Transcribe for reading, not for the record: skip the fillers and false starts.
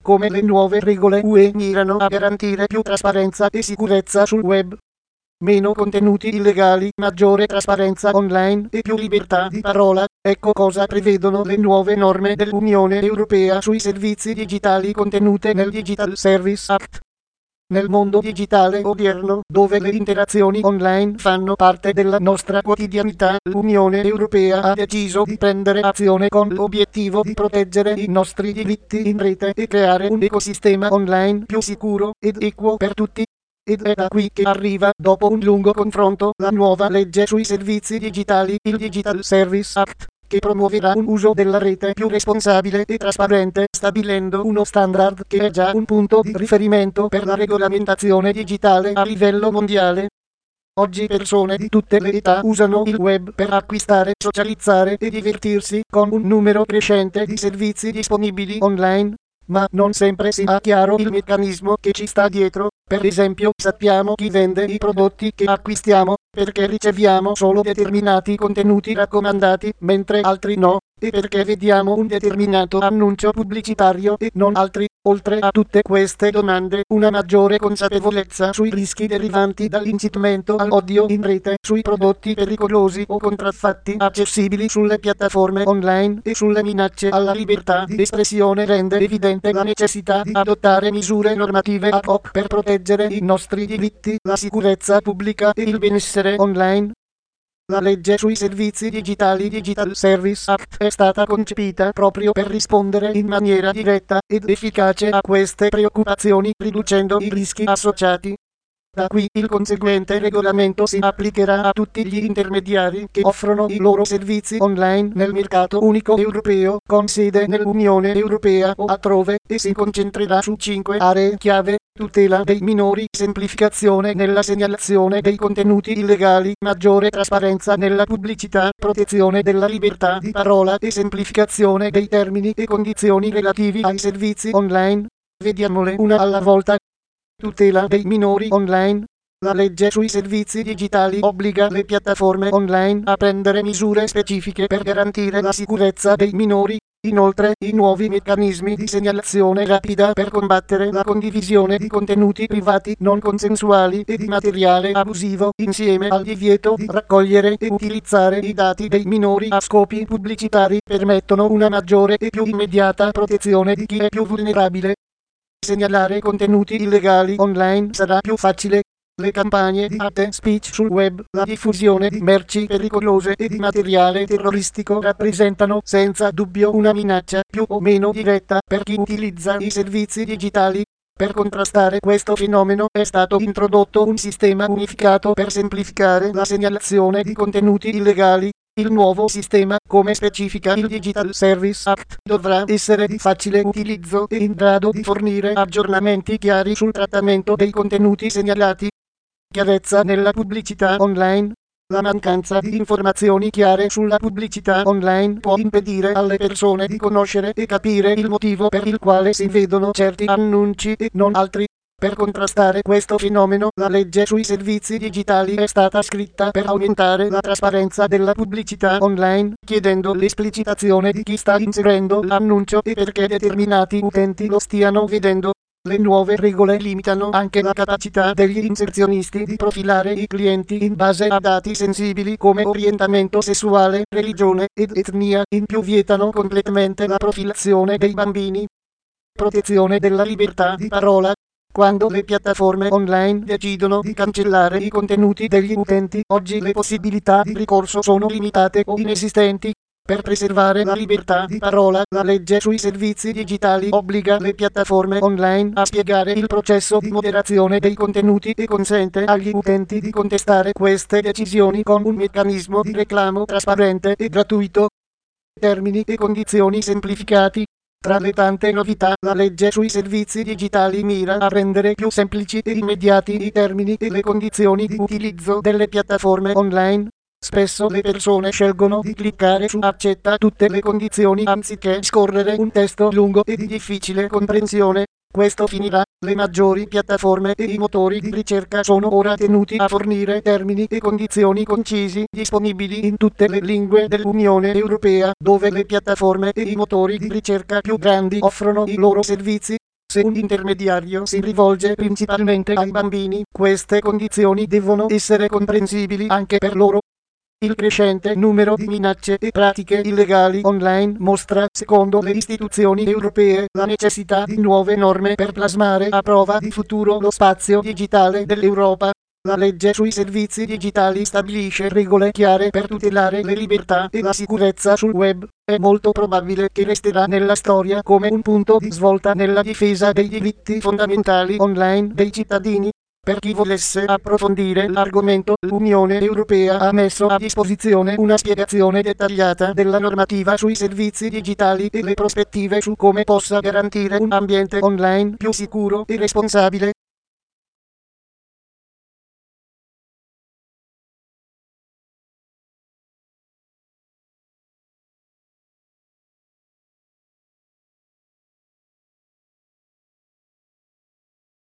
come le nuove regole UE mirano a garantire più trasparenza e sicurezza sul web. Meno contenuti illegali, maggiore trasparenza online e più libertà di parola. Ecco cosa prevedono le nuove norme dell'Unione Europea sui servizi digitali contenute nel Digital Service Act. Nel mondo digitale odierno, dove le interazioni online fanno parte della nostra quotidianità, l'Unione Europea ha deciso di prendere azione con l'obiettivo di proteggere i nostri diritti in rete e creare un ecosistema online più sicuro ed equo per tutti. Ed è da qui che arriva, dopo un lungo confronto, la nuova legge sui servizi digitali, il Digital Service Act, che promuoverà un uso della rete più responsabile e trasparente, stabilendo uno standard che è già un punto di riferimento per la regolamentazione digitale a livello mondiale. Oggi persone di tutte le età usano il web per acquistare, socializzare e divertirsi, con un numero crescente di servizi disponibili online. Ma non sempre si ha chiaro il meccanismo che ci sta dietro. Per esempio, sappiamo chi vende i prodotti che acquistiamo, perché riceviamo solo determinati contenuti raccomandati, mentre altri no, e perché vediamo un determinato annuncio pubblicitario e non altri. Oltre a tutte queste domande, una maggiore consapevolezza sui rischi derivanti dall'incitamento all'odio in rete, sui prodotti pericolosi o contraffatti accessibili sulle piattaforme online e sulle minacce alla libertà di espressione rende evidente la necessità di adottare misure normative ad hoc per proteggere i nostri diritti, la sicurezza pubblica e il benessere online. La legge sui servizi digitali Digital Service Act è stata concepita proprio per rispondere in maniera diretta ed efficace a queste preoccupazioni, riducendo i rischi associati. Da qui il conseguente regolamento si applicherà a tutti gli intermediari che offrono i loro servizi online nel mercato unico europeo, con sede nell'Unione Europea o altrove, e si concentrerà su 5 aree chiave: tutela dei minori, semplificazione nella segnalazione dei contenuti illegali, maggiore trasparenza nella pubblicità, protezione della libertà di parola e semplificazione dei termini e condizioni relativi ai servizi online. Vediamole una alla volta. Tutela dei minori online. La legge sui servizi digitali obbliga le piattaforme online a prendere misure specifiche per garantire la sicurezza dei minori. Inoltre, i nuovi meccanismi di segnalazione rapida per combattere la condivisione di contenuti privati non consensuali e di materiale abusivo, insieme al divieto di raccogliere e utilizzare i dati dei minori a scopi pubblicitari, permettono una maggiore e più immediata protezione di chi è più vulnerabile. Segnalare contenuti illegali online sarà più facile. Le campagne di hate speech sul web, la diffusione di merci pericolose e di materiale terroristico rappresentano senza dubbio una minaccia più o meno diretta per chi utilizza i servizi digitali. Per contrastare questo fenomeno è stato introdotto un sistema unificato per semplificare la segnalazione di contenuti illegali. Il nuovo sistema, come specifica il Digital Service Act, dovrà essere di facile utilizzo e in grado di fornire aggiornamenti chiari sul trattamento dei contenuti segnalati. Chiarezza nella pubblicità online. La mancanza di informazioni chiare sulla pubblicità online può impedire alle persone di conoscere e capire il motivo per il quale si vedono certi annunci e non altri. Per contrastare questo fenomeno, la legge sui servizi digitali è stata scritta per aumentare la trasparenza della pubblicità online, chiedendo l'esplicitazione di chi sta inserendo l'annuncio e perché determinati utenti lo stiano vedendo. Le nuove regole limitano anche la capacità degli inserzionisti di profilare i clienti in base a dati sensibili come orientamento sessuale, religione ed etnia. In più vietano completamente la profilazione dei bambini. Protezione della libertà di parola. Quando le piattaforme online decidono di cancellare i contenuti degli utenti, oggi le possibilità di ricorso sono limitate o inesistenti. Per preservare la libertà di parola, la legge sui servizi digitali obbliga le piattaforme online a spiegare il processo di moderazione dei contenuti e consente agli utenti di contestare queste decisioni con un meccanismo di reclamo trasparente e gratuito. Termini e condizioni semplificati. Tra le tante novità, la legge sui servizi digitali mira a rendere più semplici e immediati i termini e le condizioni di utilizzo delle piattaforme online. Spesso le persone scelgono di cliccare su accetta tutte le condizioni anziché scorrere un testo lungo e di difficile comprensione. Questo finirà. Le maggiori piattaforme e i motori di ricerca sono ora tenuti a fornire termini e condizioni concisi, disponibili in tutte le lingue dell'Unione Europea, dove le piattaforme e i motori di ricerca più grandi offrono i loro servizi. Se un intermediario si rivolge principalmente ai bambini, queste condizioni devono essere comprensibili anche per loro. Il crescente numero di minacce e pratiche illegali online mostra, secondo le istituzioni europee, la necessità di nuove norme per plasmare a prova di futuro lo spazio digitale dell'Europa. La legge sui servizi digitali stabilisce regole chiare per tutelare le libertà e la sicurezza sul web. È molto probabile che resterà nella storia come un punto di svolta nella difesa dei diritti fondamentali online dei cittadini. Per chi volesse approfondire l'argomento, l'Unione Europea ha messo a disposizione una spiegazione dettagliata della normativa sui servizi digitali e le prospettive su come possa garantire un ambiente online più sicuro e responsabile.